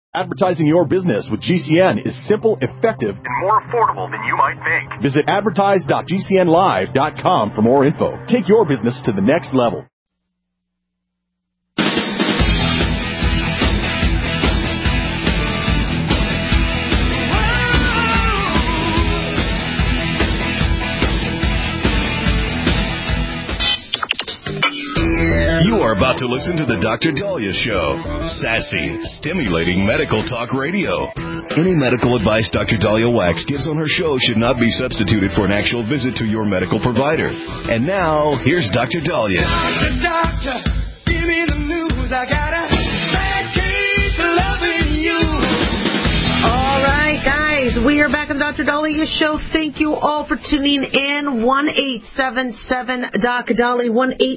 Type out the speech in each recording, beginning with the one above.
Advertising your business with GCN is simple, effective, and more affordable than you might think. Visit advertise.gcnlive.com for more info. Take your business to the next level. You are about to listen to the Dr. Daliah Show. Sassy, stimulating medical talk radio. Any medical advice Dr. Daliah Wax gives on her show should not be substituted for an actual visit to your medical provider. And now, here's Dr. Daliah. Doctor, give me the news. I got a bad case of loving you. All right, guys, we are back on the Dr. Daliah Show. Thank you all for tuning in. 1-877-DOC-DALI,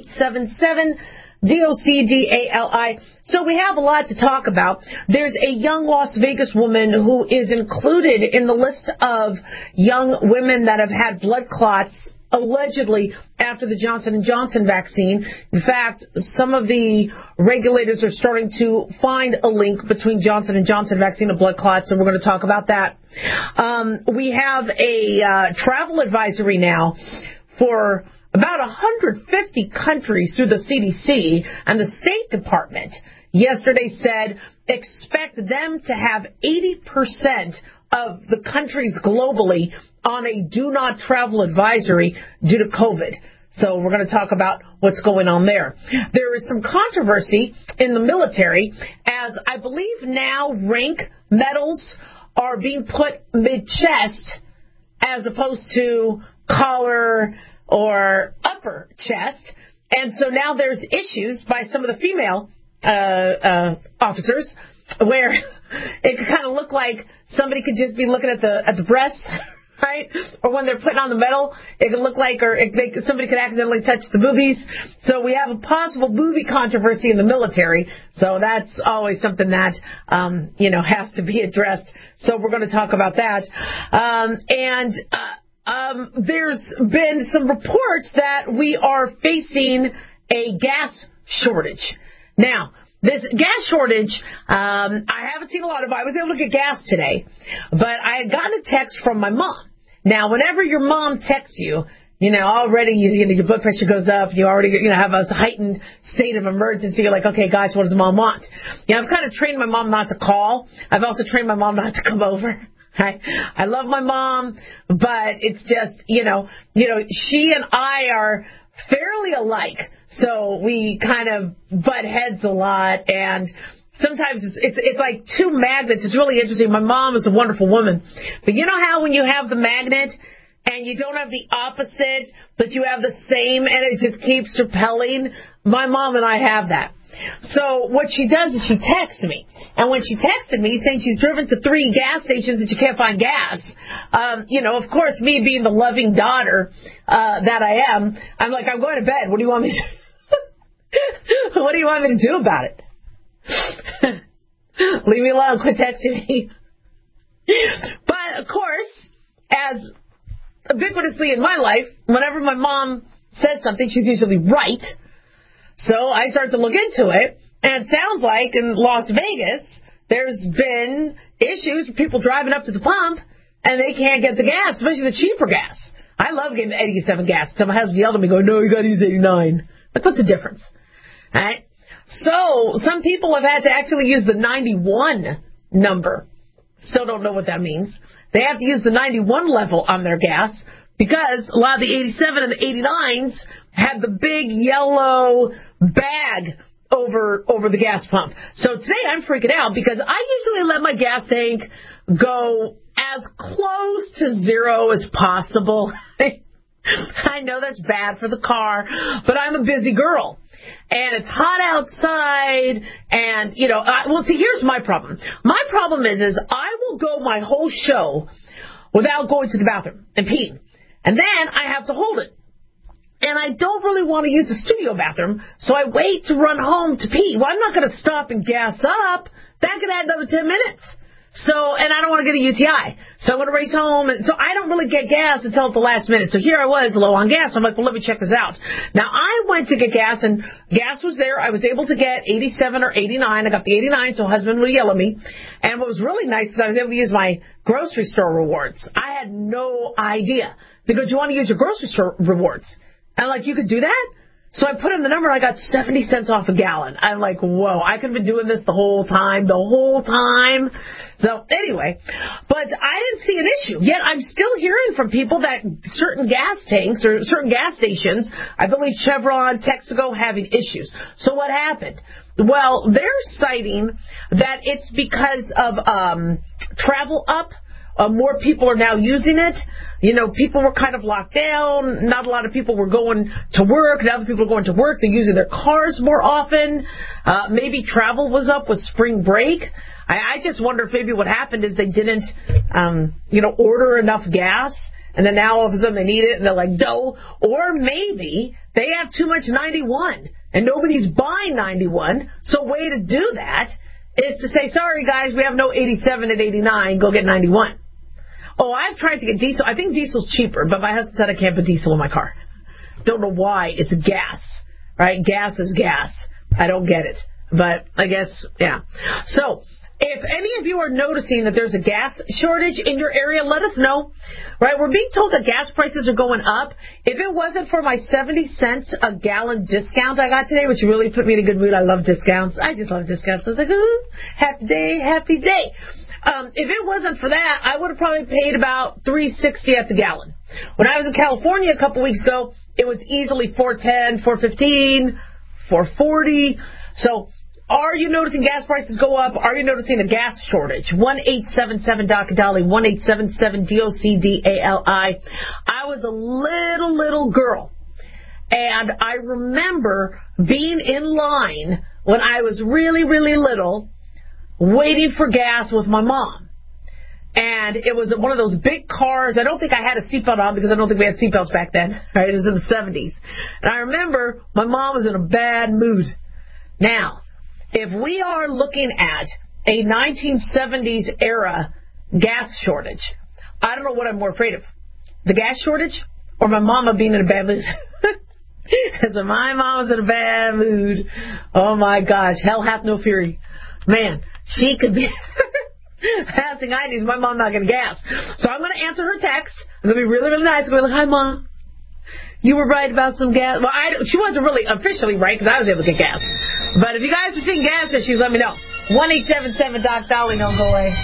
1-877-DOC-DALI. So we have a lot to talk about. There's a young Las Vegas woman who is included in the list of young women that have had blood clots allegedly after the Johnson & Johnson vaccine. In fact, some of the regulators are starting to find a link between Johnson & Johnson vaccine and blood clots, and we're going to talk about that. We have a travel advisory now for about 150 countries through the CDC, and the State Department yesterday said expect them to have 80% of the countries globally on a do not travel advisory due to COVID. So we're going to talk about what's going on there. There is some controversy in the military as I believe now rank medals are being put mid-chest as opposed to collar or upper chest. And so now there's issues by some of the female officers where it could kind of look like somebody could just be looking at the breasts, right? Or when they're putting on the medal, it could look like, somebody could accidentally touch the boobies. So we have a possible boobie controversy in the military. So that's always something that, has to be addressed. So we're going to talk about that. There's been some reports that we are facing a gas shortage. Now, this gas shortage, I haven't seen a lot of it. I was able to get gas today, but I had gotten a text from my mom. Now, whenever your mom texts you, already your blood pressure goes up. You already, have a heightened state of emergency. You're like, okay, guys, what does mom want? I've kind of trained my mom not to call. I've also trained my mom not to come over. I love my mom, but it's just, she and I are fairly alike. So we kind of butt heads a lot, and sometimes it's like two magnets. It's really interesting. My mom is a wonderful woman, but you know how when you have the magnet and you don't have the opposite, but you have the same, and it just keeps repelling? My mom and I have that. So what she does is she texts me. And when she texted me saying she's driven to 3 gas stations and she can't find gas, of course, me being the loving daughter that I am, I'm like, I'm going to bed. What do you want me to do? What do you want me to do about it? Leave me alone. Quit texting me. But, of course, as ubiquitously in my life, whenever my mom says something, she's usually right. So I started to look into it, and it sounds like in Las Vegas, there's been issues with people driving up to the pump, and they can't get the gas, especially the cheaper gas. I love getting 87 gas until my husband yelled at me, going, no, you got to use 89. Like, what's the difference? All right? So some people have had to actually use the 91 number. Still don't know what that means. They have to use the 91 level on their gas because a lot of the 87 and the 89s had the big yellow bag over the gas pump. So today I'm freaking out because I usually let my gas tank go as close to zero as possible. I know that's bad for the car, but I'm a busy girl. And it's hot outside, and, see, here's my problem. My problem is I will go my whole show without going to the bathroom and peeing. And then I have to hold it. And I don't really want to use the studio bathroom, so I wait to run home to pee. Well, I'm not going to stop and gas up. That could add another 10 minutes. So, and I don't want to get a UTI. So I'm going to race home. And so I don't really get gas until at the last minute. So here I was low on gas. I'm like, well, let me check this out. Now, I went to get gas, and gas was there. I was able to get 87 or 89. I got the 89, so husband would yell at me. And what was really nice is I was able to use my grocery store rewards. I had no idea, because you want to use your grocery store rewards. And like, you could do that? So I put in the number, I got 70 cents off a gallon. I'm like, whoa, I could have been doing this the whole time. So anyway, but I didn't see an issue. Yet I'm still hearing from people that certain gas tanks or certain gas stations, I believe Chevron, Texaco, having issues. So what happened? Well, they're citing that it's because of travel up. More people are now using it. You know, people were kind of locked down. Not a lot of people were going to work. Now that people are going to work, they're using their cars more often. Maybe travel was up with spring break. I just wonder if maybe what happened is they didn't, order enough gas, and then now all of a sudden they need it, and they're like, dough. Or maybe they have too much 91, and nobody's buying 91. So a way to do that is to say, sorry, guys, we have no 87 and 89. Go get 91. Oh, I've tried to get diesel. I think diesel's cheaper, but my husband said I can't put diesel in my car. Don't know why. It's gas, right? Gas is gas. I don't get it. But I guess, yeah. So, if any of you are noticing that there's a gas shortage in your area, let us know. Right? We're being told that gas prices are going up. If it wasn't for my 70 cents a gallon discount I got today, which really put me in a good mood. I love discounts. I just love discounts. I was like, ooh, happy day, happy day. If it wasn't for that, I would have probably paid about $3.60 at the gallon. When I was in California a couple weeks ago, it was easily $4.10, $4.15, $4.40. So, are you noticing gas prices go up? Are you noticing a gas shortage? 1-877-DOC-DOLLY, 1-877-DOC-DALI. I was a little girl, and I remember being in line when I was really little, waiting for gas with my mom. And it was one of those big cars. I don't think I had a seatbelt on because I don't think we had seatbelts back then. Right? It was in the 70s. And I remember my mom was in a bad mood. Now, if we are looking at a 1970s era gas shortage, I don't know what I'm more afraid of. The gas shortage or my mama being in a bad mood? Because if my mom was in a bad mood, oh my gosh, hell hath no fury. Man, she could be passing IDs. My mom not getting gas. So I'm going to answer her text. I'm going to be really nice. I'm going to be like, hi, Mom. You were right about some gas. Well, she wasn't really officially right because I was able to get gas. But if you guys are seeing gas issues, let me know. 1-877-DOC-DOLLY. Don't go away.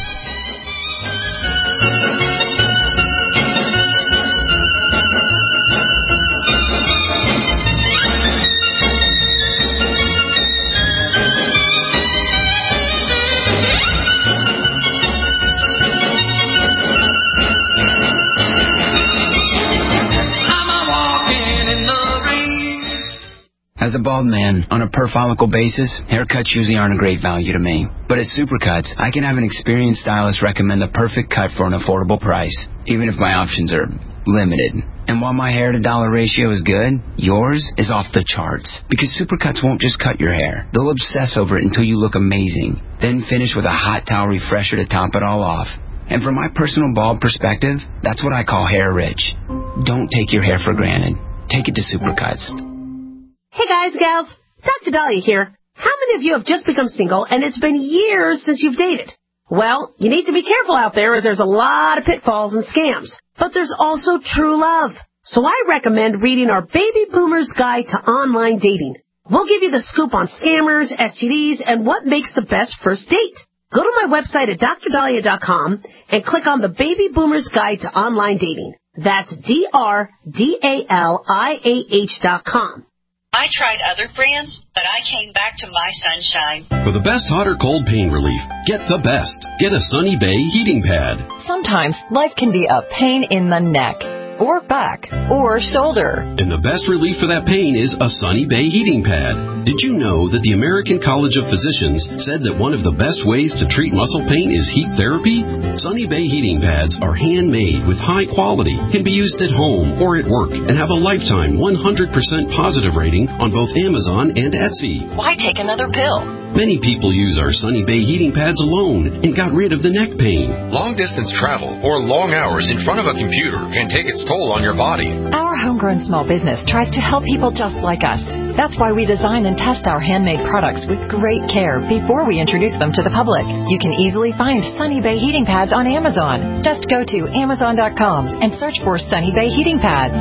As a bald man, on a per-follicle basis, haircuts usually aren't a great value to me. But at Supercuts, I can have an experienced stylist recommend the perfect cut for an affordable price, even if my options are limited. And while my hair-to-dollar ratio is good, yours is off the charts. Because Supercuts won't just cut your hair. They'll obsess over it until you look amazing. Then finish with a hot towel refresher to top it all off. And from my personal bald perspective, that's what I call hair rich. Don't take your hair for granted. Take it to Supercuts. Hey guys, gals, Dr. Dahlia here. How many of you have just become single and it's been years since you've dated? Well, you need to be careful out there as there's a lot of pitfalls and scams. But there's also true love. So I recommend reading our Baby Boomer's Guide to Online Dating. We'll give you the scoop on scammers, STDs, and what makes the best first date. Go to my website at drdahlia.com and click on the Baby Boomer's Guide to Online Dating. That's DRDALIAH.com. I tried other brands, but I came back to My Sunshine. For the best hot or cold pain relief, get the best. Get a Sunny Bay heating pad. Sometimes life can be a pain in the neck, or back, or shoulder. And the best relief for that pain is a Sunny Bay heating pad. Did you know that the American College of Physicians said that one of the best ways to treat muscle pain is heat therapy? Sunny Bay heating pads are handmade with high quality, can be used at home or at work, and have a lifetime 100% positive rating on both Amazon and Etsy. Why take another pill? Many people use our Sunny Bay heating pads alone and got rid of the neck pain. Long-distance travel or long hours in front of a computer can take its toll on your body. Our homegrown small business tries to help people just like us. That's why we design and test our handmade products with great care before we introduce them to the public. You can easily find Sunny Bay heating pads on Amazon. Just go to Amazon.com and search for Sunny Bay heating pads.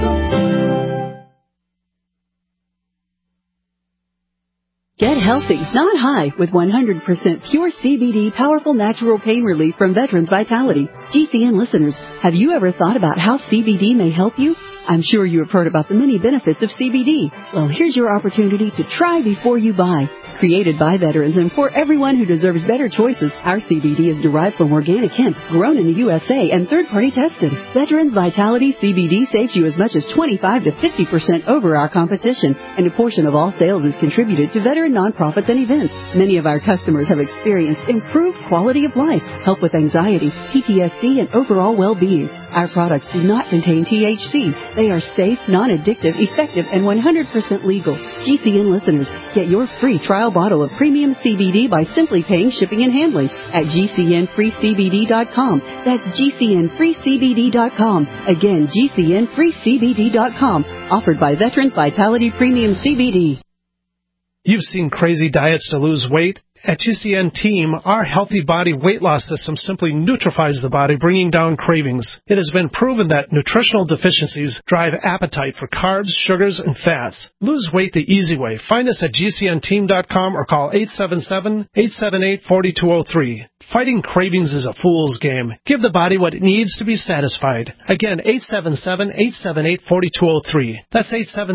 Get healthy, not high, with 100% pure CBD powerful natural pain relief from Veterans Vitality. GCN listeners, have you ever thought about how CBD may help you? I'm sure you have heard about the many benefits of CBD. Well, here's your opportunity to try before you buy. Created by veterans and for everyone who deserves better choices, our CBD is derived from organic hemp, grown in the USA and third-party tested. Veterans Vitality CBD saves you as much as 25 to 50% over our competition, and a portion of all sales is contributed to veteran nonprofits and events. Many of our customers have experienced improved quality of life, help with anxiety, PTSD, and overall well-being. Our products do not contain THC. They are safe, non-addictive, effective, and 100% legal. GCN listeners, get your free trial bottle of premium CBD by simply paying shipping and handling at GCNFreeCBD.com. That's GCNFreeCBD.com. Again, GCNFreeCBD.com. Offered by Veterans Vitality Premium CBD. You've seen crazy diets to lose weight. At GCN Team, our healthy body weight loss system simply neutralizes the body, bringing down cravings. It has been proven that nutritional deficiencies drive appetite for carbs, sugars, and fats. Lose weight the easy way. Find us at GCNteam.com or call 877-878-4203. Fighting cravings is a fool's game. Give the body what it needs to be satisfied. Again, 877-878-4203. That's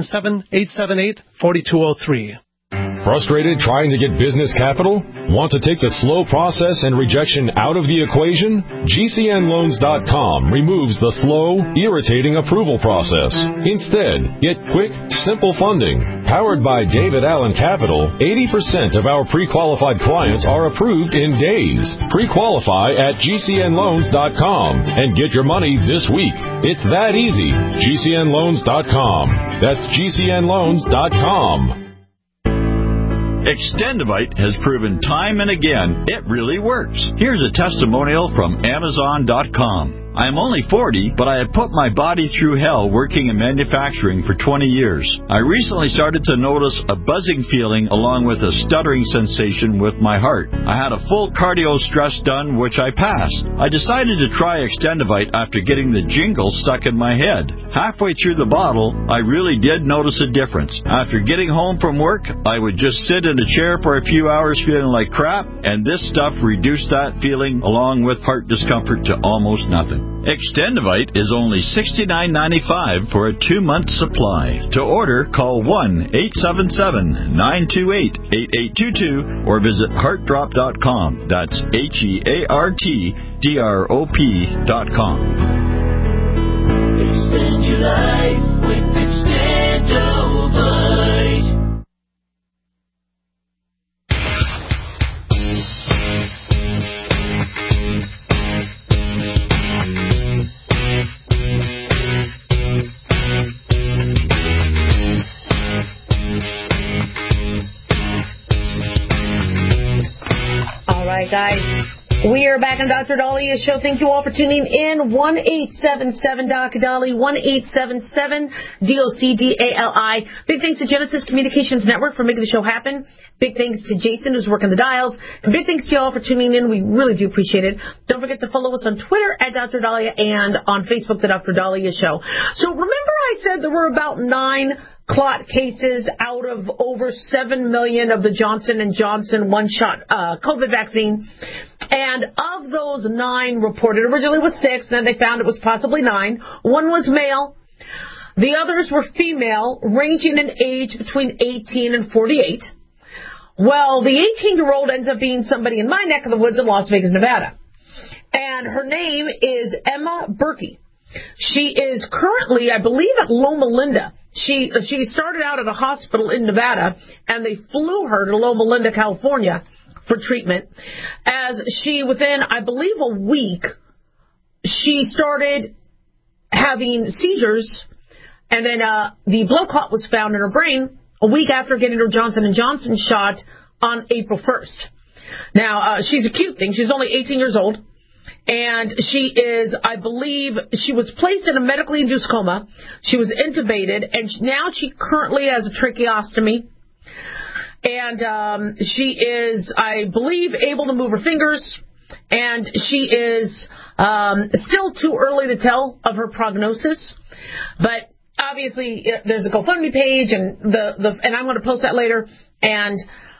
877-878-4203. Frustrated trying to get business capital? Want to take the slow process and rejection out of the equation? GCNloans.com removes the slow, irritating approval process. Instead, get quick, simple funding. Powered by David Allen Capital, 80% of our pre-qualified clients are approved in days. Pre-qualify at GCNloans.com and get your money this week. It's that easy. GCNloans.com. That's GCNloans.com. Extendivite has proven time and again it really works. Here's a testimonial from Amazon.com. I am only 40, but I have put my body through hell working in manufacturing for 20 years. I recently started to notice a buzzing feeling along with a stuttering sensation with my heart. I had a full cardio stress done, which I passed. I decided to try Extendivite after getting the jingle stuck in my head. Halfway through the bottle, I really did notice a difference. After getting home from work, I would just sit in a chair for a few hours feeling like crap, and this stuff reduced that feeling along with heart discomfort to almost nothing. Extendivite is only $69.95 for a 2-month supply. To order, call 1-877-928-8822 or visit heartdrop.com. That's HEARTDROP.com. Extend your life with Extendivite. Guys, we are back on Dr. Dalia's show. Thank you all for tuning in. 1-877-Dr. 1-877-DOCDALI. Big thanks to Genesis Communications Network for making the show happen. Big thanks to Jason, who's working the dials. And big thanks to you all for tuning in. We really do appreciate it. Don't forget to follow us on Twitter at Dr. Dalia and on Facebook, The Dr. Dalia Show. So remember I said there were about 9 clot cases out of over 7 million of the Johnson & Johnson one-shot COVID vaccine. And of those 9 reported, originally was 6, then they found it was possibly 9. 1 was male. The others were female, ranging in age between 18 and 48. Well, the 18-year-old ends up being somebody in my neck of the woods in Las Vegas, Nevada. And her name is Emma Berkey. She is currently, I believe, at Loma Linda She started out at a hospital in Nevada, and they flew her to Loma Linda, California, for treatment. As she, within, I believe, a week, she started having seizures, and then the blood clot was found in her brain a week after getting her Johnson & Johnson shot on April 1st. Now, she's a cute thing. She's only 18 years old. And she is, I believe, she was placed in a medically induced coma. She was intubated, and now she currently has a tracheostomy. And she is, I believe, able to move her fingers. And she is still too early to tell of her prognosis. But obviously, there's a GoFundMe page, and and I'm going to post that later. And,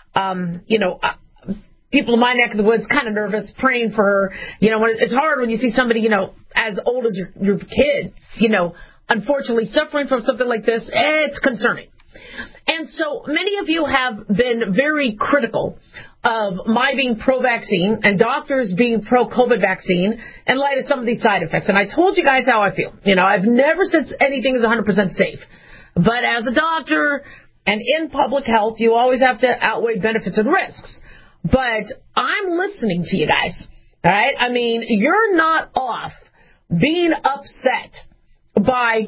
people in my neck of the woods kind of nervous, praying for her. It's hard when you see somebody, as old as your kids, unfortunately suffering from something like this. It's concerning. And so many of you have been very critical of my being pro-vaccine and doctors being pro-COVID vaccine in light of some of these side effects. And I told you guys how I feel. I've never said anything is 100% safe. But as a doctor and in public health, you always have to outweigh benefits and risks. But I'm listening to you guys, all right? I mean, you're not off being upset by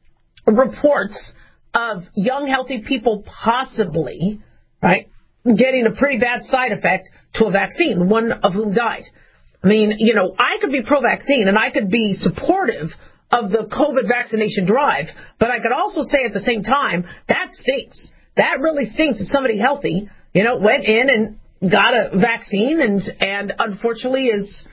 reports of young, healthy people possibly, right, getting a pretty bad side effect to a vaccine, one of whom died. I mean, I could be pro-vaccine and I could be supportive of the COVID vaccination drive, but I could also say at the same time, that stinks. That really stinks that somebody healthy, went in and got a vaccine and unfortunately is,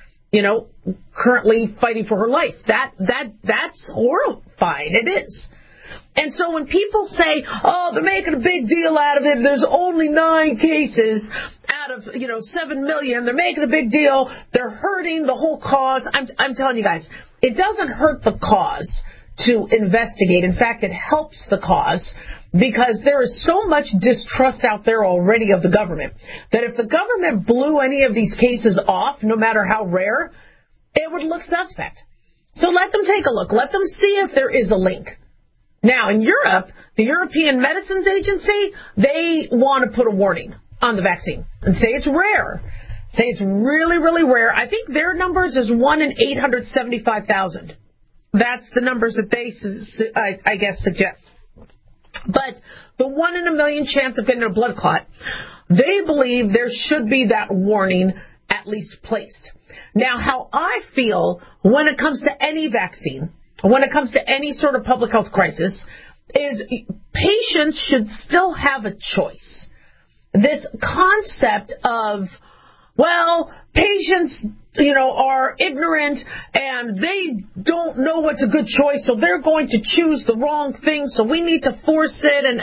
currently fighting for her life. That's horrifying. It is. And so when people say, oh, they're making a big deal out of it, there's only 9 cases out of, 7 million, they're making a big deal, they're hurting the whole cause. I'm telling you guys, it doesn't hurt the cause to investigate. In fact, it helps the cause, because there is so much distrust out there already of the government that if the government blew any of these cases off, no matter how rare, it would look suspect. So let them take a look. Let them see if there is a link. Now, in Europe, the European Medicines Agency, they want to put a warning on the vaccine and say it's rare. Say it's really, really rare. I think their numbers is 1 in 875,000. That's the numbers that they, I guess, suggest. But the 1 in a million chance of getting a blood clot, they believe there should be that warning at least placed. Now, how I feel when it comes to any vaccine, when it comes to any sort of public health crisis, is patients should still have a choice. This concept of, well, patients, are ignorant and they don't know what's a good choice, so they're going to choose the wrong thing, so we need to force it, and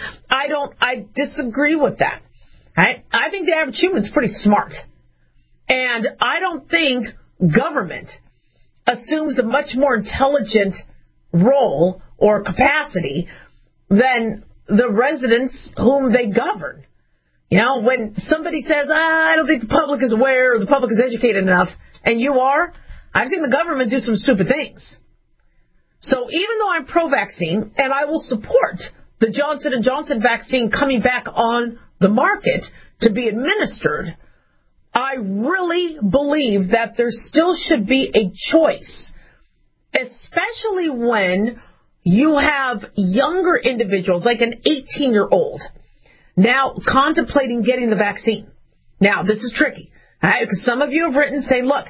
I disagree with that. Right? I think the average human's pretty smart. And I don't think government assumes a much more intelligent role or capacity than the residents whom they govern. When somebody says, I don't think the public is aware or the public is educated enough, and you are, I've seen the government do some stupid things. So even though I'm pro-vaccine, and I will support the Johnson & Johnson vaccine coming back on the market to be administered, I really believe that there still should be a choice, especially when you have younger individuals, like an 18-year-old, now contemplating getting the vaccine. Now, this is tricky, right? Because some of you have written saying, look,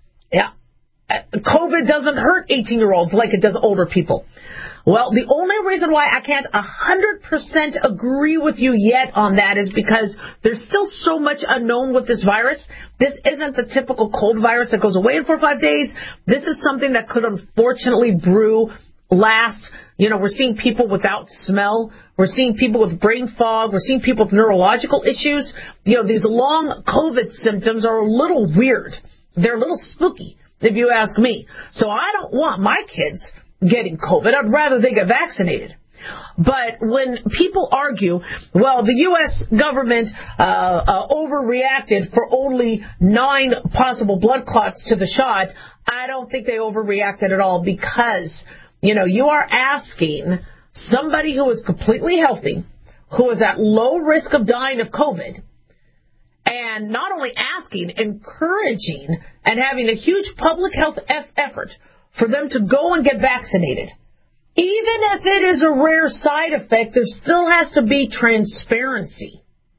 COVID doesn't hurt 18-year-olds like it does older people. Well, the only reason why I can't 100% agree with you yet on that is because there's still so much unknown with this virus. This isn't the typical cold virus that goes away in 4 or 5 days. This is something that could unfortunately last. We're seeing people without smell. We're seeing people with brain fog. We're seeing people with neurological issues. These long COVID symptoms are a little weird. They're a little spooky, if you ask me. So I don't want my kids getting COVID. I'd rather they get vaccinated. But when people argue, well, the U.S. government overreacted for only 9 possible blood clots to the shot, I don't think they overreacted at all, because, you are asking somebody who is completely healthy, who is at low risk of dying of COVID, and not only asking, encouraging, and having a huge public health effort for them to go and get vaccinated. Even if it is a rare side effect, there still has to be transparency.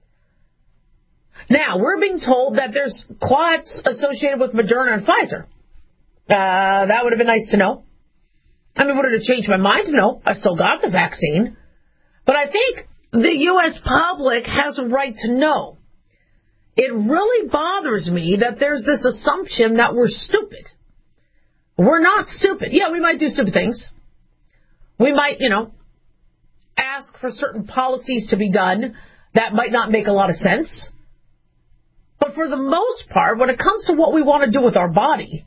Now, we're being told that there's clots associated with Moderna and Pfizer. That would have been nice to know. I mean, would it have changed my mind? No, I still got the vaccine. But I think the U.S. public has a right to know. It really bothers me that there's this assumption that we're stupid. We're not stupid. Yeah, we might do stupid things. We might, ask for certain policies to be done that might not make a lot of sense. But for the most part, when it comes to what we want to do with our body,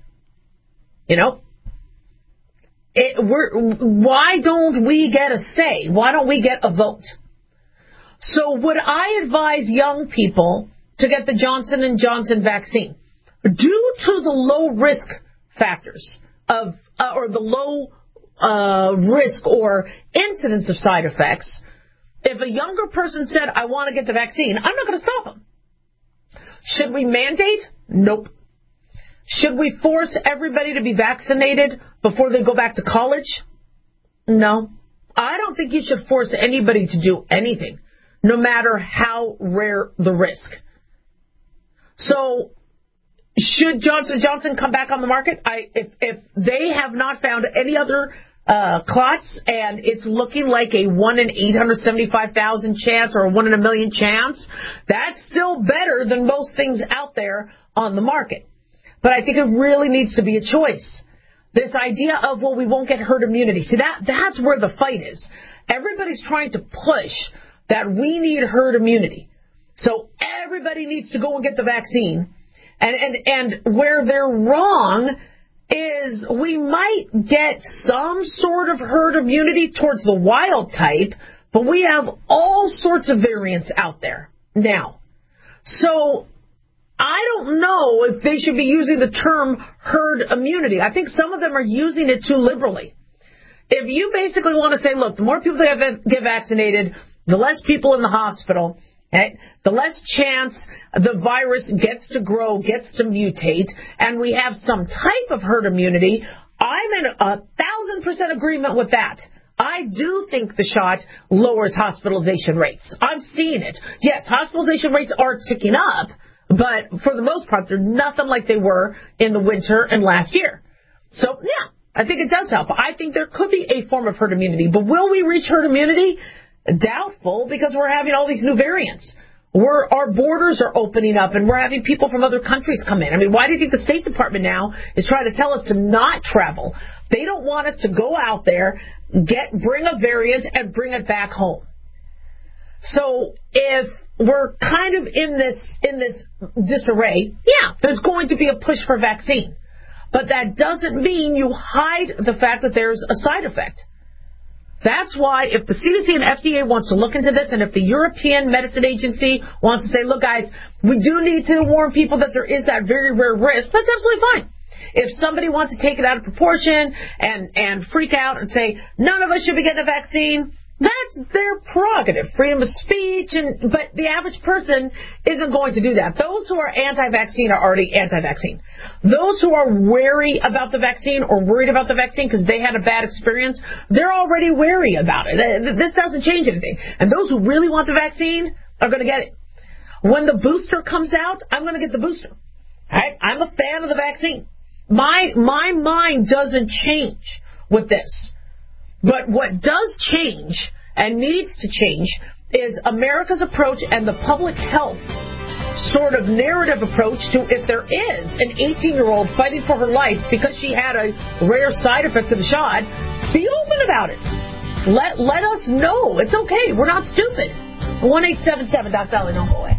why don't we get a say? Why don't we get a vote? So would I advise young people to get the Johnson & Johnson vaccine? Due to the low risk factors of, or the low risk or incidence of side effects, if a younger person said, I want to get the vaccine, I'm not going to stop them. Should we mandate? Nope. Should we force everybody to be vaccinated before they go back to college? No. I don't think you should force anybody to do anything, no matter how rare the risk. So, should Johnson & Johnson come back on the market? If they have not found any other clots and it's looking like a 1 in 875,000 chance or a 1 in a million chance, that's still better than most things out there on the market. But I think it really needs to be a choice. This idea of, well, we won't get herd immunity. See, that's where the fight is. Everybody's trying to push that we need herd immunity. So everybody needs to go and get the vaccine. And where they're wrong is we might get some sort of herd immunity towards the wild type, but we have all sorts of variants out there now. So I don't know if they should be using the term herd immunity. I think some of them are using it too liberally. If you basically want to say, look, the more people that get vaccinated, the less people in the hospital, okay, the less chance the virus gets to grow, gets to mutate, and we have some type of herd immunity, I'm in 1,000% agreement with that. I do think the shot lowers hospitalization rates. I've seen it. Yes, hospitalization rates are ticking up, but for the most part, they're nothing like they were in the winter and last year. So, yeah, I think it does help. I think there could be a form of herd immunity, but will we reach herd immunity? Doubtful, because we're having all these new variants. Our borders are opening up, and we're having people from other countries come in. I mean, why do you think the State Department now is trying to tell us to not travel? They don't want us to go out there, bring a variant, and bring it back home. So if we're kind of in this disarray, yeah, there's going to be a push for vaccine. But that doesn't mean you hide the fact that there's a side effect. That's why if the CDC and FDA wants to look into this, and if the European Medicine Agency wants to say, look, guys, we do need to warn people that there is that very rare risk, that's absolutely fine. If somebody wants to take it out of proportion and freak out and say, none of us should be getting a vaccine, that's their prerogative, freedom of speech, but the average person isn't going to do that. Those who are anti-vaccine are already anti-vaccine. Those who are wary about the vaccine or worried about the vaccine because they had a bad experience, they're already wary about it. This doesn't change anything. And those who really want the vaccine are going to get it. When the booster comes out, I'm going to get the booster. Right? I'm a fan of the vaccine. My mind doesn't change with this. But what does change and needs to change is America's approach and the public health sort of narrative approach to if there is an 18-year-old fighting for her life because she had a rare side effect of the shot, be open about it. Let us know. It's okay. We're not stupid. 1-877-DOC-DOLLAR. Don't go away.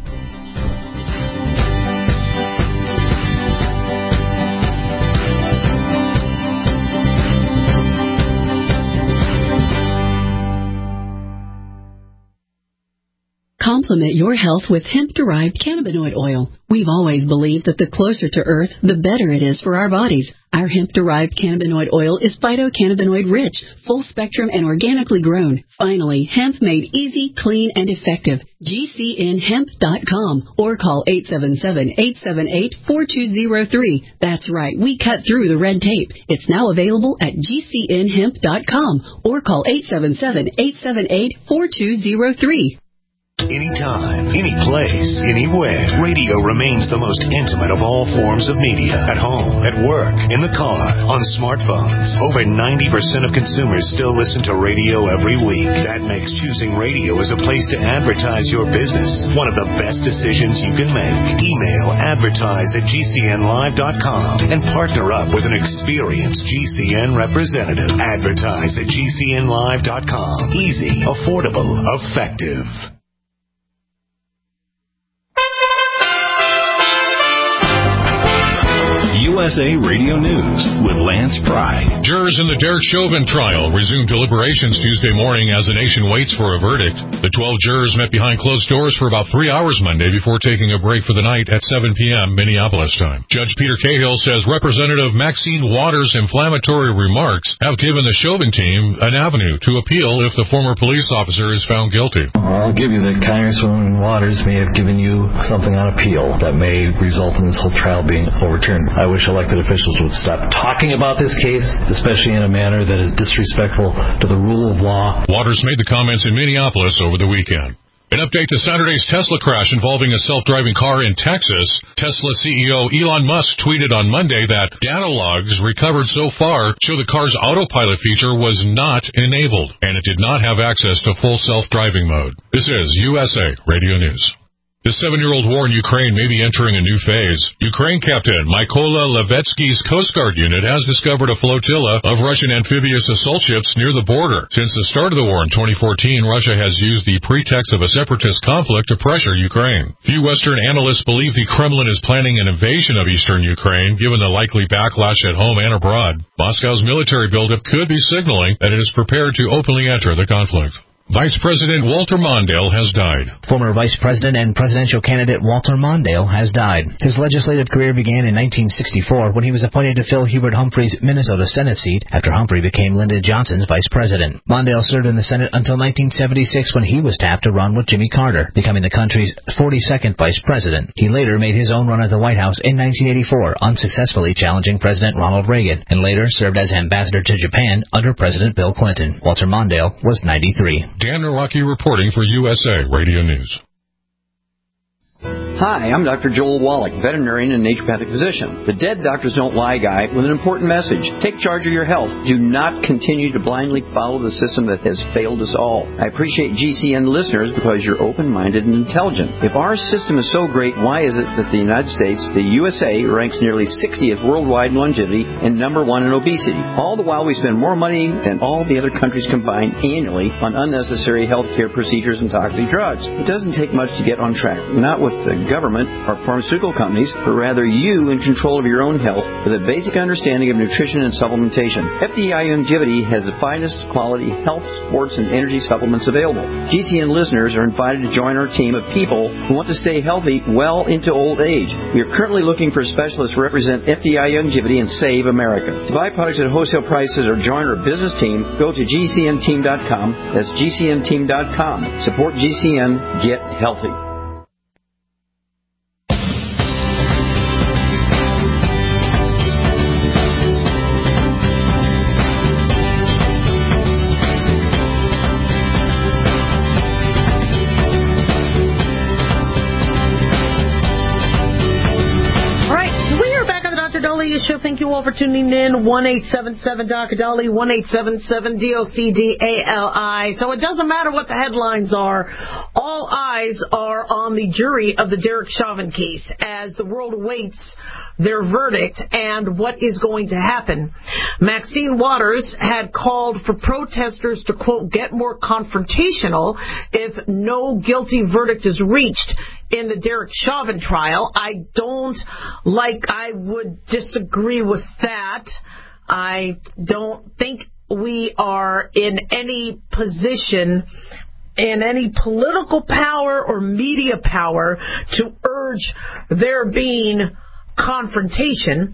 Complement your health with hemp-derived cannabinoid oil. We've always believed that the closer to Earth, the better it is for our bodies. Our hemp-derived cannabinoid oil is phytocannabinoid-rich, full-spectrum, and organically grown. Finally, hemp made easy, clean, and effective. GCNhemp.com or call 877-878-4203. That's right, we cut through the red tape. It's now available at GCNhemp.com or call 877-878-4203. Anytime, any place, anywhere, radio remains the most intimate of all forms of media. At home, at work, in the car, on smartphones. Over 90% of consumers still listen to radio every week. That makes choosing radio as a place to advertise your business one of the best decisions you can make. Email advertise@gcnlive.com and partner up with an experienced GCN representative. Advertise at gcnlive.com. Easy, affordable, effective. USA Radio News with Lance Pry. Jurors in the Derek Chauvin trial resumed deliberations Tuesday morning as the nation waits for a verdict. The 12 jurors met behind closed doors for about 3 hours Monday before taking a break for the night at 7 p.m. Minneapolis time. Judge Peter Cahill says Representative Maxine Waters' inflammatory remarks have given the Chauvin team an avenue to appeal if the former police officer is found guilty. I'll give you that Congresswoman Waters may have given you something on appeal that may result in this whole trial being overturned. I wish elected officials would stop talking about this case, especially in a manner that is disrespectful to the rule of law. Waters made the comments in Minneapolis over the weekend. An update to Saturday's Tesla crash involving a self-driving car in Texas. Tesla CEO Elon Musk tweeted on Monday that data logs recovered so far show the car's autopilot feature was not enabled, and it did not have access to full self-driving mode. This is USA Radio News. The 7-year-old war in Ukraine may be entering a new phase. Ukraine Captain Mykola Levetsky's Coast Guard unit has discovered a flotilla of Russian amphibious assault ships near the border. Since the start of the war in 2014, Russia has used the pretext of a separatist conflict to pressure Ukraine. Few Western analysts believe the Kremlin is planning an invasion of eastern Ukraine, given the likely backlash at home and abroad. Moscow's military buildup could be signaling that it is prepared to openly enter the conflict. Vice President Walter Mondale has died. Former Vice President and presidential candidate Walter Mondale has died. His legislative career began in 1964 when he was appointed to fill Hubert Humphrey's Minnesota Senate seat after Humphrey became Lyndon Johnson's vice president. Mondale served in the Senate until 1976 when he was tapped to run with Jimmy Carter, becoming the country's 42nd vice president. He later made his own run at the White House in 1984, unsuccessfully challenging President Ronald Reagan, and later served as ambassador to Japan under President Bill Clinton. Walter Mondale was 93. Dan Naraki reporting for USA Radio News. Hi, I'm Dr. Joel Wallach, veterinarian and naturopathic physician. The Dead Doctors Don't Lie guy with an important message. Take charge of your health. Do not continue to blindly follow the system that has failed us all. I appreciate GCN listeners because you're open-minded and intelligent. If our system is so great, why is it that the United States, the USA, ranks nearly 60th worldwide in longevity and number 1 in obesity? All the while we spend more money than all the other countries combined annually on unnecessary healthcare procedures and toxic drugs. It doesn't take much to get on track. Not with the government or pharmaceutical companies, but rather you in control of your own health with a basic understanding of nutrition and supplementation. FDI Longevity has the finest quality health, sports, and energy supplements available. GCN listeners are invited to join our team of people who want to stay healthy well into old age. We are currently looking for specialists to represent FDI Longevity and Save America. To buy products at wholesale prices or join our business team, go to GCNteam.com. That's GCNteam.com. Support GCN. Get healthy. Show. Thank you all for tuning in. 1-877-DOC-DOLLY, 1-877-DOCDALI. So it doesn't matter what the headlines are. All eyes are on the jury of the Derek Chauvin case as the world awaits their verdict and what is going to happen. Maxine Waters had called for protesters to, quote, get more confrontational if no guilty verdict is reached in the Derek Chauvin trial. I would disagree with that. I don't think we are in any position in any political power or media power to urge there being confrontation.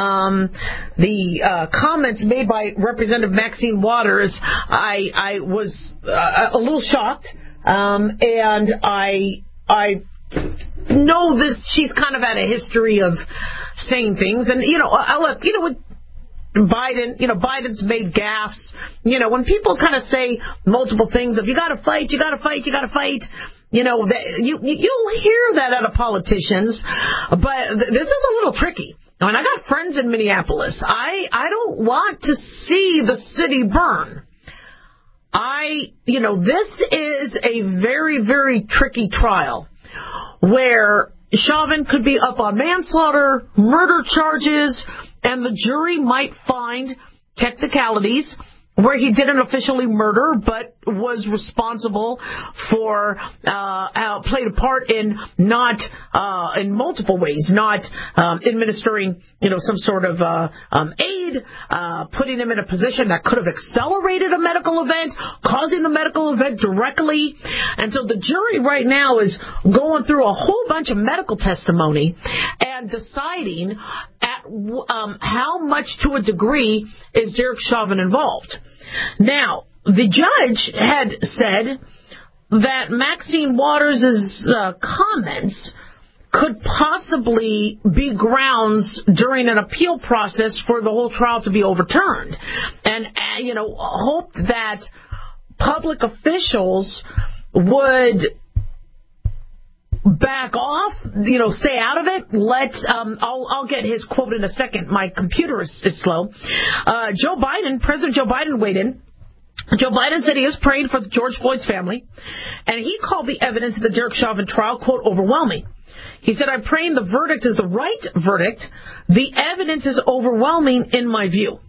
The comments made by Representative Maxine Waters, I was a little shocked, and I know this. She's kind of had a history of saying things, and with Biden's made gaffes. When people kind of say multiple things of you got to fight, you got to fight, you got to fight. You'll hear that out of politicians, but this is a little tricky. I got friends in Minneapolis. I don't want to see the city burn. This is a very, very tricky trial where Chauvin could be up on manslaughter, murder charges, and the jury might find technicalities where he didn't officially murder, but was responsible for, played a part in not, in multiple ways, not administering, some sort of aid, putting him in a position that could have accelerated a medical event, causing the medical event directly. And so the jury right now is going through a whole bunch of medical testimony and deciding at how much to a degree is Derek Chauvin involved. Now, the judge had said that Maxine Waters' comments could possibly be grounds during an appeal process for the whole trial to be overturned. And, hoped that public officials would back off, stay out of it. I'll get his quote in a second. My computer is slow. President Joe Biden weighed in. Joe Biden said he is praying for George Floyd's family, and he called the evidence of the Derek Chauvin trial, quote, overwhelming. He said, I'm praying the verdict is the right verdict. The evidence is overwhelming in my view.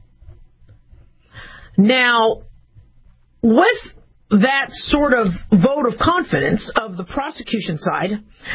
Now, with that sort of vote of confidence of the prosecution side,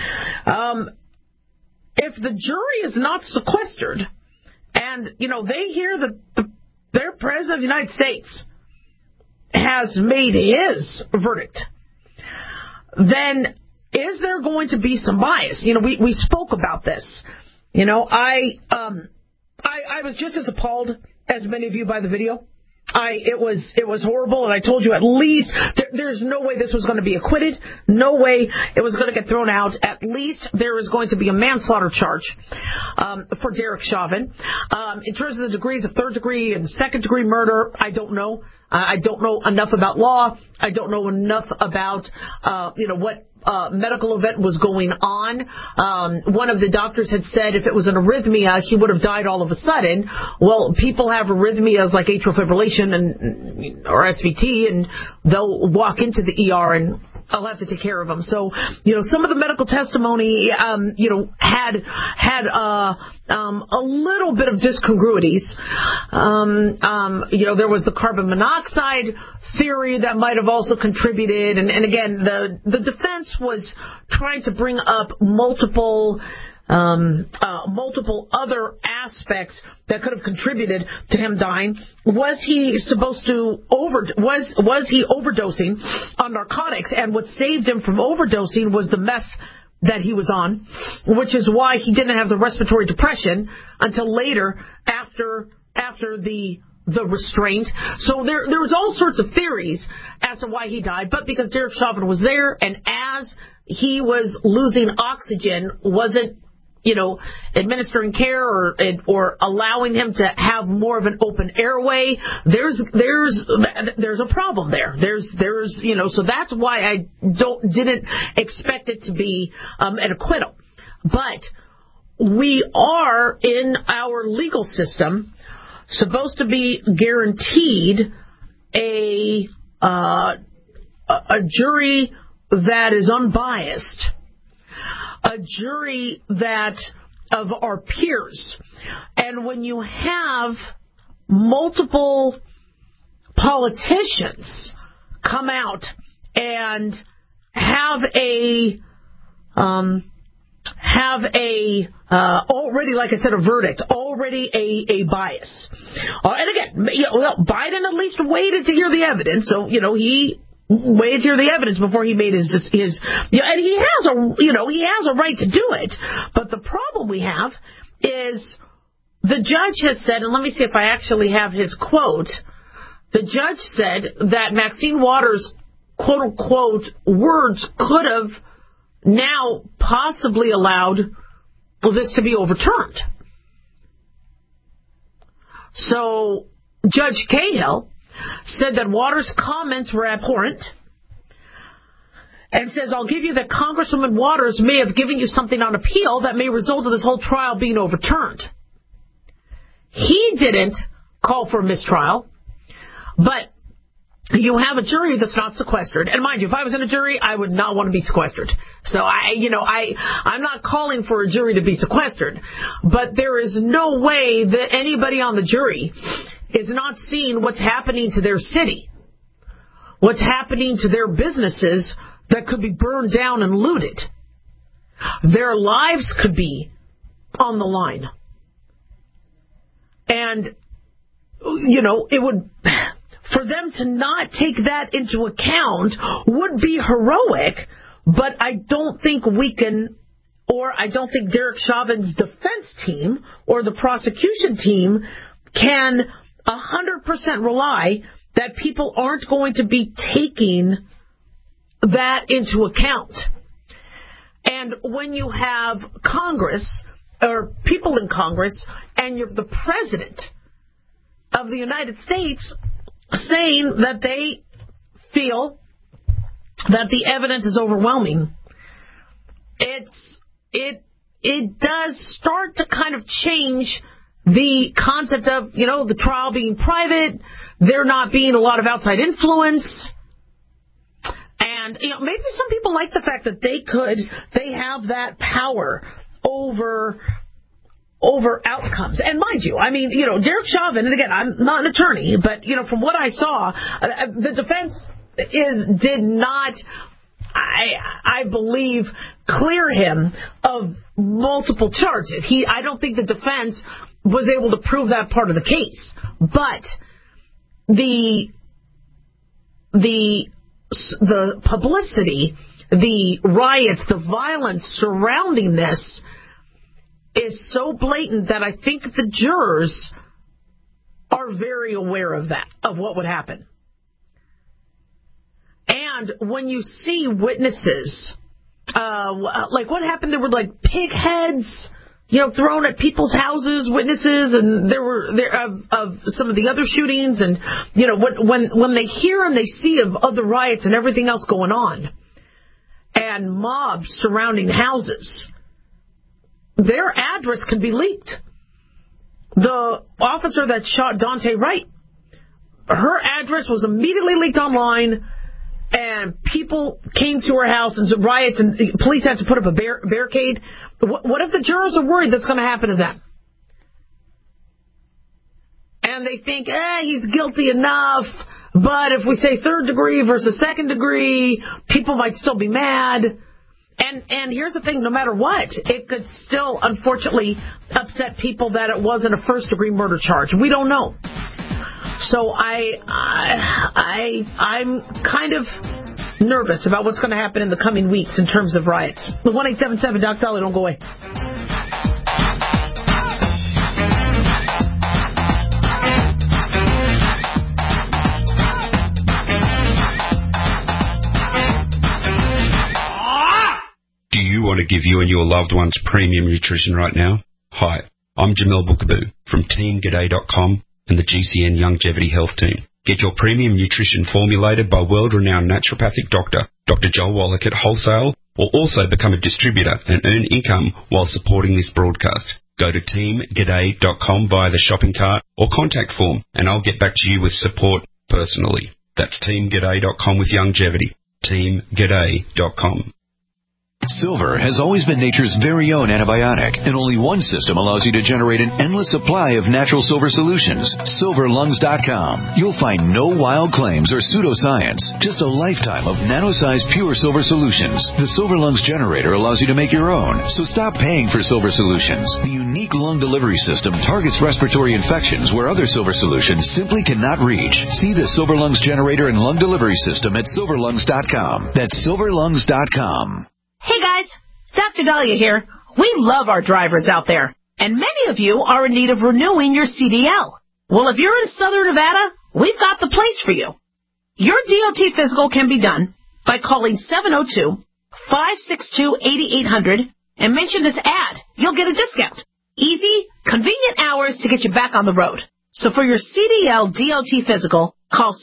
if the jury is not sequestered and, they hear that their president of the United States has made his verdict, then is there going to be some bias? We spoke about this. I was just as appalled as many of you by the video. It was horrible, and I told you at least there's no way this was going to be acquitted. No way it was going to get thrown out. At least there is going to be a manslaughter charge for Derek Chauvin. In terms of the degrees of third degree and second degree murder, I don't know. I don't know enough about law. I don't know enough about what medical event was going on. One of the doctors had said if it was an arrhythmia, he would have died all of a sudden. Well, people have arrhythmias like atrial fibrillation or SVT, and they'll walk into the ER and I'll have to take care of them. So, some of the medical testimony, had a little bit of discongruities. There was the carbon monoxide theory that might have also contributed. And again, the defense was trying to bring up multiple other aspects that could have contributed to him dying. Was he was he overdosing on narcotics? And what saved him from overdosing was the meth that he was on, which is why he didn't have the respiratory depression until later after the restraint. So there was all sorts of theories as to why he died, but because Derek Chauvin was there, and as he was losing oxygen, wasn't administering care or allowing him to have more of an open airway, there's a problem there. There's so that's why I didn't expect it to be an acquittal. But we are in our legal system supposed to be guaranteed a jury that is unbiased, a jury that of our peers. And when you have multiple politicians come out and have already, like I said, a verdict, already a bias. And again, Biden at least waited to hear the evidence, so he wait to hear the evidence before he made his and he has a right to do it. But the problem we have is the judge has said, and let me see if I actually have his quote. The judge said that Maxine Waters' quote-unquote words could have now possibly allowed this to be overturned. So Judge Cahill said that Waters' comments were abhorrent and says, I'll give you that Congresswoman Waters may have given you something on appeal that may result in this whole trial being overturned. He didn't call for a mistrial, but you have a jury that's not sequestered. And mind you, if I was in a jury, I would not want to be sequestered. So I'm not calling for a jury to be sequestered. But there is no way that anybody on the jury is not seeing what's happening to their city, what's happening to their businesses that could be burned down and looted. Their lives could be on the line. And, it would, for them to not take that into account would be heroic, but I don't think I don't think Derek Chauvin's defense team or the prosecution team can 100% rely that people aren't going to be taking that into account. And when you have Congress, or people in Congress, and you're the President of the United States saying that they feel that the evidence is overwhelming, it does start to kind of change the concept of, the trial being private, there not being a lot of outside influence. And, maybe some people like the fact that they have that power over outcomes. And mind you, Derek Chauvin, and again, I'm not an attorney, but, from what I saw, the defense did not, I believe, clear him of multiple charges. I don't think the defense was able to prove that part of the case. But the publicity, the riots, the violence surrounding this is so blatant that I think the jurors are very aware of that, of what would happen. And when you see witnesses, like what happened, there were like pig heads, thrown at people's houses, witnesses, and there of some of the other shootings, and when they hear and they see of other riots and everything else going on, and mobs surrounding houses, their address can be leaked. The officer that shot Dante Wright, her address was immediately leaked online, and people came to her house, and riots, and police had to put up a barricade. What if the jurors are worried that's going to happen to them? And they think, he's guilty enough, but if we say third degree versus second degree, people might still be mad. And here's the thing, no matter what, it could still, unfortunately, upset people that it wasn't a first-degree murder charge. We don't know. So I'm kind of nervous about what's going to happen in the coming weeks in terms of riots. 1-877 Doc Dolly, don't go away. Do you want to give you and your loved ones premium nutrition right now? Hi, I'm Jamel Bookaboo from TeamGaday.com and the GCN Longevity Health Team. Get your premium nutrition formulated by world-renowned naturopathic doctor, Dr. Joel Wallach at wholesale, or also become a distributor and earn income while supporting this broadcast. Go to TeamGaday.com via the shopping cart or contact form, and I'll get back to you with support personally. That's TeamGaday.com with longevity. TeamGaday.com. Silver has always been nature's very own antibiotic, and only one system allows you to generate an endless supply of natural silver solutions. SilverLungs.com. You'll find no wild claims or pseudoscience, just a lifetime of nano-sized pure silver solutions. The Silver Lungs generator allows you to make your own, so stop paying for silver solutions. The unique lung delivery system targets respiratory infections where other silver solutions simply cannot reach. See the Silver Lungs generator and lung delivery system at SilverLungs.com. That's SilverLungs.com. Hey guys, Dr. Dahlia here. We love our drivers out there, and many of you are in need of renewing your CDL. Well, if you're in Southern Nevada, we've got the place for you. Your DOT physical can be done by calling 702-562-8800 and mention this ad. You'll get a discount. Easy, convenient hours to get you back on the road. So for your CDL DOT physical, call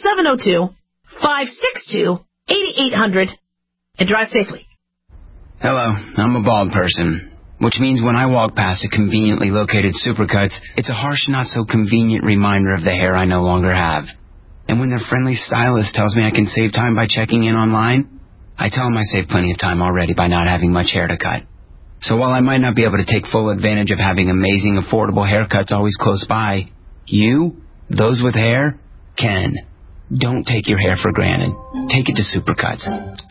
702-562-8800 and drive safely. Hello, I'm a bald person, which means when I walk past a conveniently located Supercuts, it's a harsh, not-so-convenient reminder of the hair I no longer have. And when their friendly stylist tells me I can save time by checking in online, I tell them I save plenty of time already by not having much hair to cut. So while I might not be able to take full advantage of having amazing, affordable haircuts always close by, you, those with hair, can. Don't take your hair for granted. Take it to Supercuts.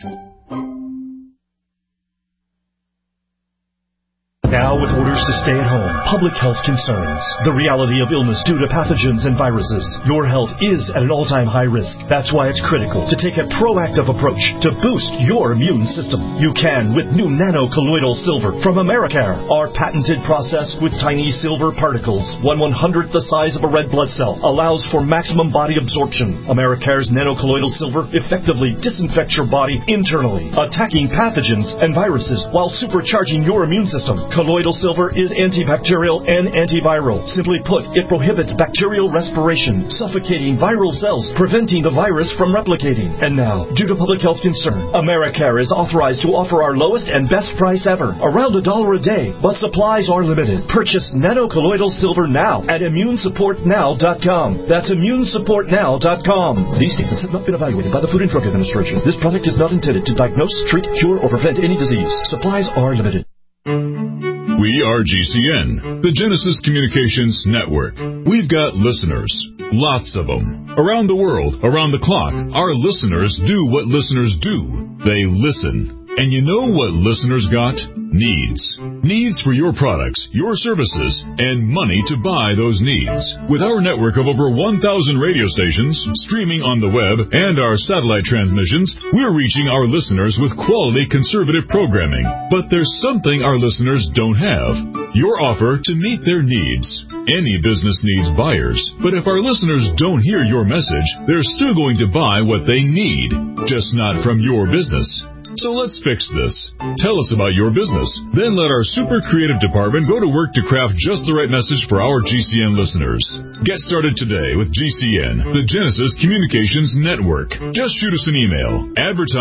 Now with orders to stay at home, public health concerns, the reality of illness due to pathogens and viruses, your health is at an all-time high risk. That's why it's critical to take a proactive approach to boost your immune system. You can with new nano-colloidal silver from Americare. Our patented process with tiny silver particles, 1/100th the size of a red blood cell, allows for maximum body absorption. Americare's nano-colloidal silver effectively disinfects your body internally, attacking pathogens and viruses while supercharging your immune system. Colloidal silver is antibacterial and antiviral. Simply put, it prohibits bacterial respiration, suffocating viral cells, preventing the virus from replicating. And now, due to public health concern, Americare is authorized to offer our lowest and best price ever, around $1 a day, but supplies are limited. Purchase nano-colloidal silver now at ImmuneSupportNow.com. That's ImmuneSupportNow.com. These statements have not been evaluated by the Food and Drug Administration. This product is not intended to diagnose, treat, cure, or prevent any disease. Supplies are limited. We are GCN, the Genesis Communications Network. We've got listeners, lots of them. Around the world, around the clock, our listeners do what listeners do. They listen. And you know what listeners got? Needs. Needs for your products, your services, and money to buy those needs. With our network of over 1,000 radio stations, streaming on the web, and our satellite transmissions, we're reaching our listeners with quality conservative programming. But there's something our listeners don't have. Your offer to meet their needs. Any business needs buyers, but if our listeners don't hear your message, they're still going to buy what they need, just not from your business. So let's fix this. Tell us about your business. Then let our super creative department go to work to craft just the right message for our GCN listeners. Get started today with GCN, the Genesis Communications Network. Just shoot us an email.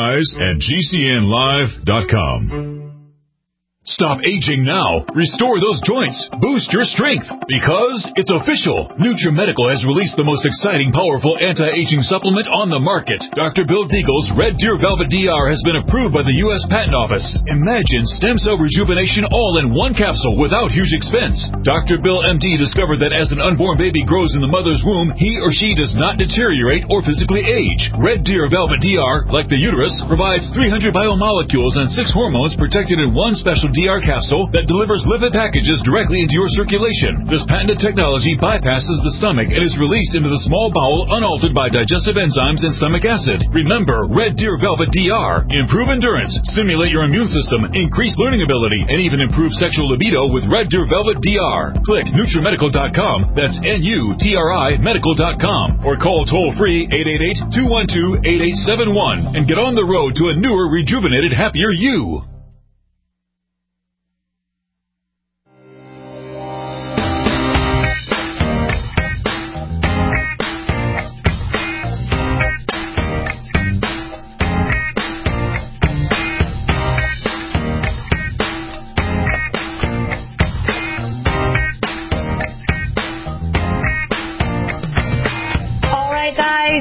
Advertise@GCNlive.com. Stop aging now. Restore those joints. Boost your strength. Because it's official. NutriMedical has released the most exciting, powerful anti-aging supplement on the market. Dr. Bill Deagle's Red Deer Velvet DR has been approved by the U.S. Patent Office. Imagine stem cell rejuvenation all in one capsule without huge expense. Dr. Bill MD discovered that as an unborn baby grows in the mother's womb, he or she does not deteriorate or physically age. Red Deer Velvet DR, like the uterus, provides 300 biomolecules and 6 hormones protected in one special DR capsule that delivers lipid packages directly into your circulation. This patented technology bypasses the stomach and is released into the small bowel unaltered by digestive enzymes and stomach acid. Remember, Red Deer Velvet DR. Improve endurance, stimulate your immune system, increase learning ability, and even improve sexual libido with Red Deer Velvet DR. Click NutriMedical.com, that's NUTRI Medical.com, or call toll-free 888-212-8871 and get on the road to a newer, rejuvenated, happier you.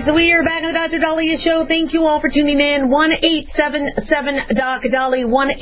So we are back on the Dr. Dahlia Show. Thank you all for tuning in. 1-877-DOC-DALI,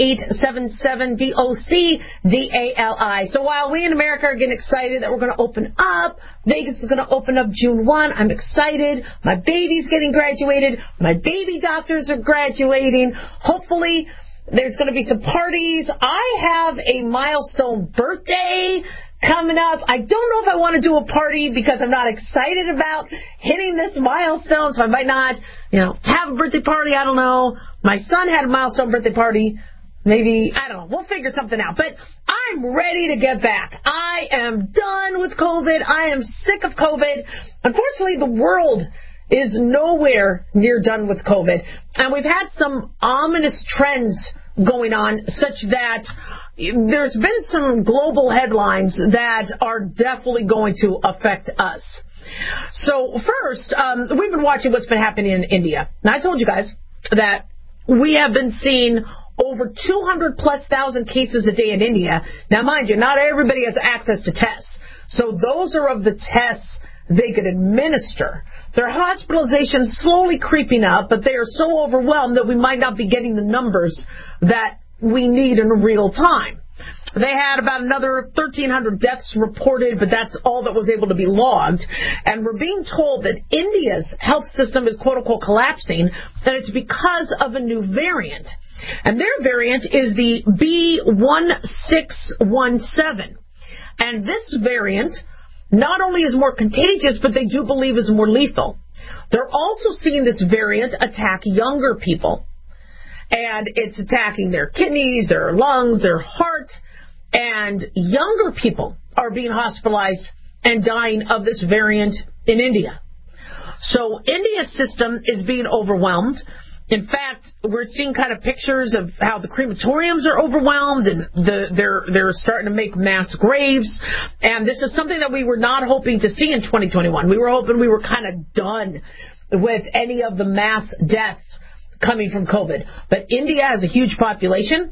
1-877-DOC-DALI. So while we in America are getting excited that we're going to open up, Vegas is going to open up June 1. I'm excited. My baby's getting graduated. My baby doctors are graduating. Hopefully there's going to be some parties. I have a milestone birthday coming up. I don't know if I want to do a party because I'm not excited about hitting this milestone, so I might not, have a birthday party. I don't know. My son had a milestone birthday party. Maybe, I don't know. We'll figure something out. But I'm ready to get back. I am done with COVID. I am sick of COVID. Unfortunately, the world is nowhere near done with COVID. And we've had some ominous trends going on such that there's been some global headlines that are definitely going to affect us. So first, we've been watching what's been happening in India. Now, I told you guys that we have been seeing over 200,000+ cases a day in India. Now, mind you, not everybody has access to tests. So those are of the tests they could administer. Their hospitalizations slowly creeping up, but they are so overwhelmed that we might not be getting the numbers that we need in real time. They had about another 1,300 deaths reported, but that's all that was able to be logged. And we're being told that India's health system is quote-unquote collapsing, and it's because of a new variant. And their variant is the B1617. And this variant not only is more contagious, but they do believe is more lethal. They're also seeing this variant attack younger people. And it's attacking their kidneys, their lungs, their heart. And younger people are being hospitalized and dying of this variant in India. So India's system is being overwhelmed. In fact, we're seeing kind of pictures of how the crematoriums are overwhelmed and they're starting to make mass graves. And this is something that we were not hoping to see in 2021. We were hoping we were kind of done with any of the mass deaths coming from COVID. But India has a huge population.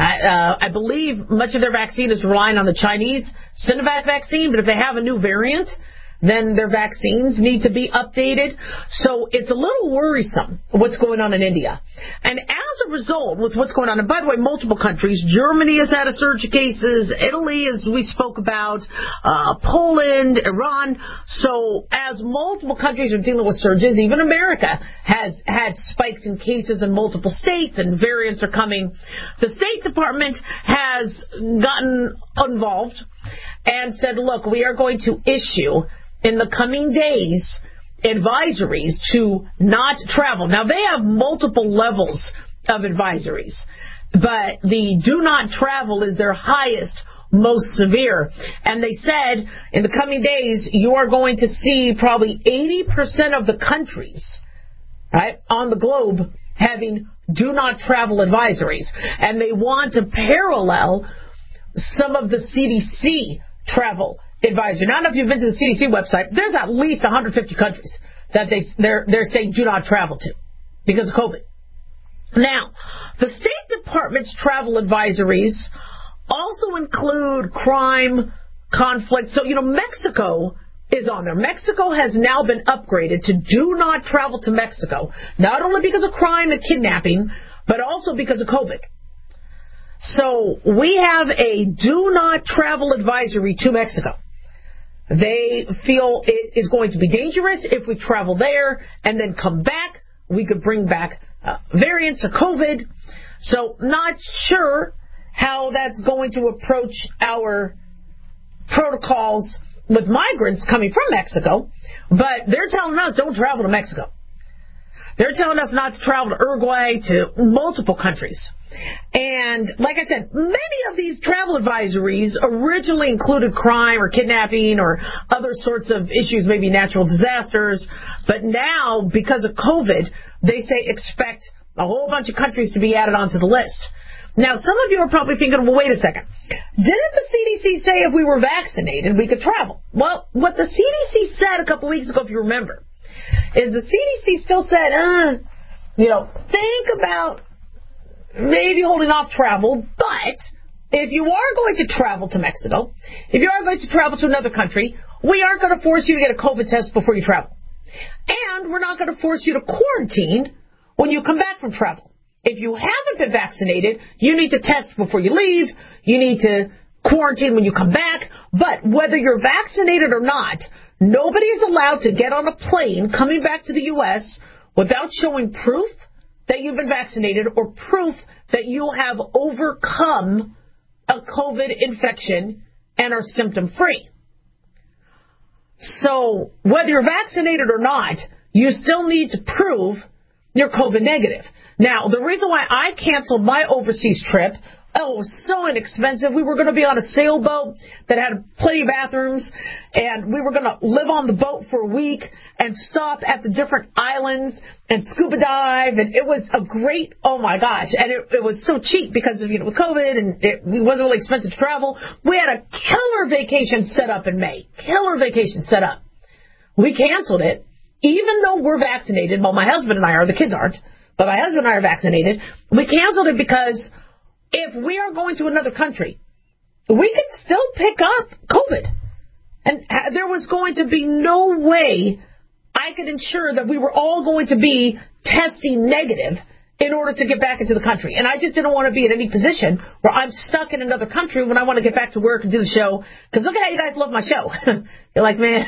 I believe much of their vaccine is relying on the Chinese Sinovac vaccine, but if they have a new variant, then their vaccines need to be updated. So it's a little worrisome what's going on in India. And as a result, with what's going on, and by the way, multiple countries, Germany has had a surge of cases, Italy, as we spoke about, Poland, Iran. So as multiple countries are dealing with surges, even America has had spikes in cases in multiple states, and variants are coming. The State Department has gotten involved and said, look, we are going to issue in the coming days advisories to not travel. Now, they have multiple levels of advisories, but the do not travel is their highest, most severe. And they said in the coming days, you are going to see probably 80% of the countries, right, on the globe having do not travel advisories. And they want to parallel some of the CDC travel advisory. Now, I don't know if you've been to the CDC website. There's at least 150 countries that they're saying do not travel to because of COVID. Now, the State Department's travel advisories also include crime, conflict. So, Mexico is on there. Mexico has now been upgraded to do not travel to Mexico, not only because of crime and kidnapping, but also because of COVID. So we have a do not travel advisory to Mexico. They feel it is going to be dangerous if we travel there and then come back. We could bring back variants of COVID. So not sure how that's going to approach our protocols with migrants coming from Mexico. But they're telling us don't travel to Mexico. They're telling us not to travel to Uruguay, to multiple countries. And like I said, many of these travel advisories originally included crime or kidnapping or other sorts of issues, maybe natural disasters. But now, because of COVID, they say expect a whole bunch of countries to be added onto the list. Now, some of you are probably thinking, well, wait a second. Didn't the CDC say if we were vaccinated, we could travel? Well, what the CDC said a couple weeks ago, if you remember, is the CDC still said, think about maybe holding off travel, but if you are going to travel to Mexico, if you are going to travel to another country, we aren't going to force you to get a COVID test before you travel. And we're not going to force you to quarantine when you come back from travel. If you haven't been vaccinated, you need to test before you leave. You need to quarantine when you come back. But whether you're vaccinated or not, nobody is allowed to get on a plane coming back to the U.S. without showing proof that you've been vaccinated or proof that you have overcome a COVID infection and are symptom-free. So whether you're vaccinated or not, you still need to prove you're COVID negative. Now, the reason why I canceled my overseas trip, it was so inexpensive. We were going to be on a sailboat that had plenty of bathrooms, and we were going to live on the boat for a week and stop at the different islands and scuba dive, and it was a great, oh my gosh, and it was so cheap because of, with COVID, and it wasn't really expensive to travel. We had a killer vacation set up in May. Killer vacation set up. We canceled it, even though we're vaccinated. Well, my husband and I are, the kids aren't, but my husband and I are vaccinated. We canceled it because if we are going to another country, we could still pick up COVID. And there was going to be no way I could ensure that we were all going to be testing negative in order to get back into the country. And I just didn't want to be in any position where I'm stuck in another country when I want to get back to work and do the show. Because look at how you guys love my show. You're like, man,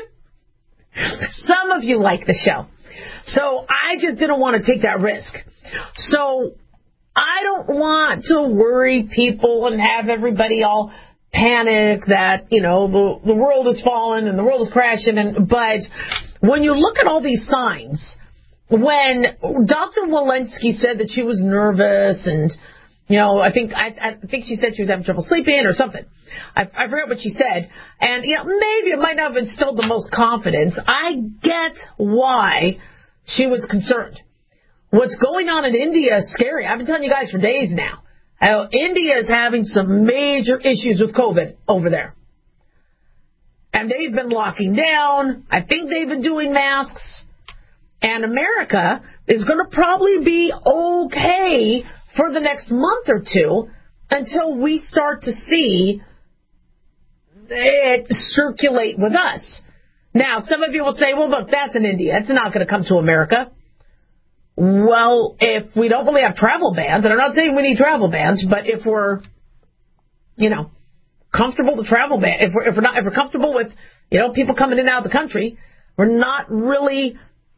some of you like the show. So I just didn't want to take that risk. So I don't want to worry people and have everybody all panic that, the world is falling and the world is crashing. But when you look at all these signs, when Dr. Walensky said that she was nervous and, I think she said she was having trouble sleeping or something. I forget what she said. And, maybe it might not have instilled the most confidence. I get why she was concerned. What's going on in India is scary. I've been telling you guys for days now how India is having some major issues with COVID over there. And they've been locking down. I think they've been doing masks. And America is going to probably be okay for the next month or two until we start to see it circulate with us. Now, some of you will say, well, look, that's in India. It's not going to come to America. Well, if we don't really have travel bans, and I'm not saying we need travel bans, but if we're, comfortable with travel ban, if we're comfortable with, people coming in and out of the country, we're not really,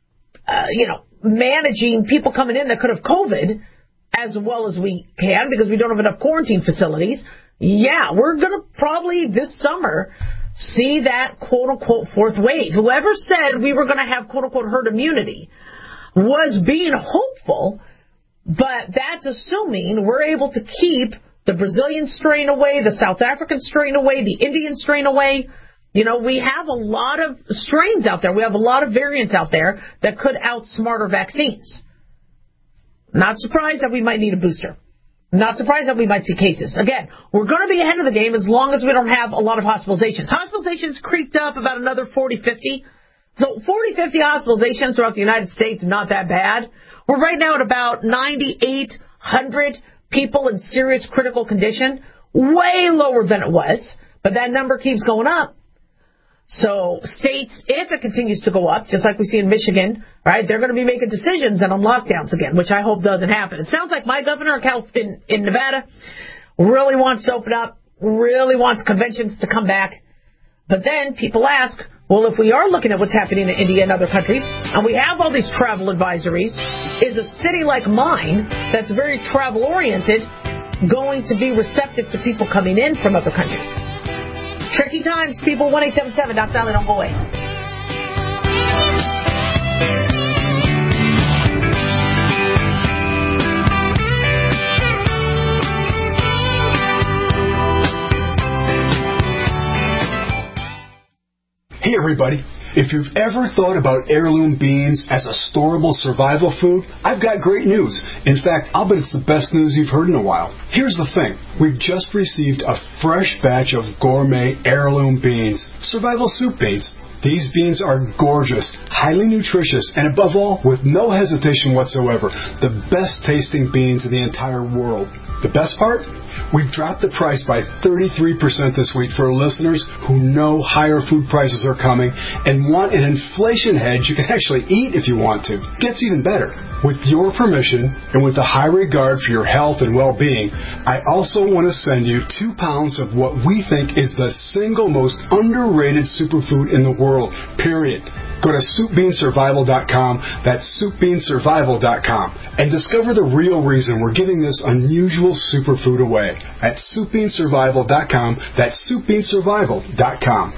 managing people coming in that could have COVID as well as we can because we don't have enough quarantine facilities. Yeah, we're going to probably this summer see that quote-unquote fourth wave. Whoever said we were going to have quote-unquote herd immunity was being hopeful, but that's assuming we're able to keep the Brazilian strain away, the South African strain away, the Indian strain away. We have a lot of strains out there. We have a lot of variants out there that could outsmart our vaccines. Not surprised that we might need a booster. Not surprised that we might see cases. Again, we're going to be ahead of the game as long as we don't have a lot of hospitalizations. Hospitalizations creeped up about another 40, 50. So 40, 50 hospitalizations throughout the United States, not that bad. We're right now at about 9,800 people in serious critical condition, way lower than it was, but that number keeps going up. So states, if it continues to go up, just like we see in Michigan, right, they're going to be making decisions and on lockdowns again, which I hope doesn't happen. It sounds like my governor in Nevada really wants to open up, really wants conventions to come back. But then people ask, well, if we are looking at what's happening in India and other countries, and we have all these travel advisories, is a city like mine that's very travel-oriented going to be receptive to people coming in from other countries? Tricky times, people. 1-877, Doc Dolly, don't go away. Hey everybody, if you've ever thought about heirloom beans as a storable survival food, I've got great news. In fact, I'll bet it's the best news you've heard in a while. Here's the thing. We've just received a fresh batch of gourmet heirloom beans, survival soup beans. These beans are gorgeous, highly nutritious, and above all, with no hesitation whatsoever, the best tasting beans in the entire world. The best part? We've dropped the price by 33% this week for listeners who know higher food prices are coming and want an inflation hedge you can actually eat if you want to. Gets even better. With your permission and with a high regard for your health and well-being, I also want to send you 2 pounds of what we think is the single most underrated superfood in the world, period. Go to SoupBeanSurvival.com, that's SoupBeanSurvival.com, and discover the real reason we're giving this unusual superfood away at SoupBeanSurvival.com, that's SoupBeanSurvival.com.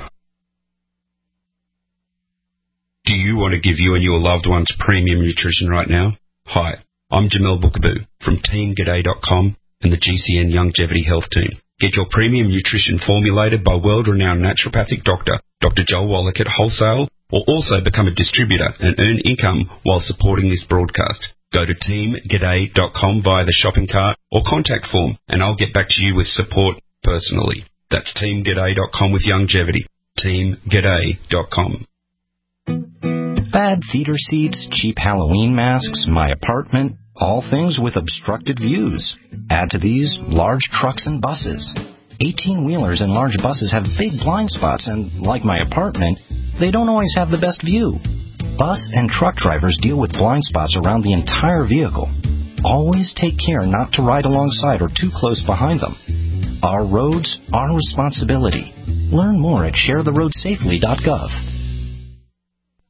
Do you want to give you and your loved ones premium nutrition right now? Hi, I'm Jamel Bookaboo from TeamGaday.com and the GCN Longevity Health Team. Get your premium nutrition formulated by world-renowned naturopathic doctor, Dr. Joel Wallach at Wholesale, or also become a distributor and earn income while supporting this broadcast. Go to teamgaday.com via the shopping cart or contact form, and I'll get back to you with support personally. That's teamgaday.com with longevity. teamgaday.com. Bad theater seats, cheap Halloween masks, my apartment, all things with obstructed views. Add to these large trucks and buses. 18-wheelers and large buses have big blind spots, and like my apartment, they don't always have the best view. Bus and truck drivers deal with blind spots around the entire vehicle. Always take care not to ride alongside or too close behind them. Our roads, our responsibility. Learn more at sharetheroadsafely.gov.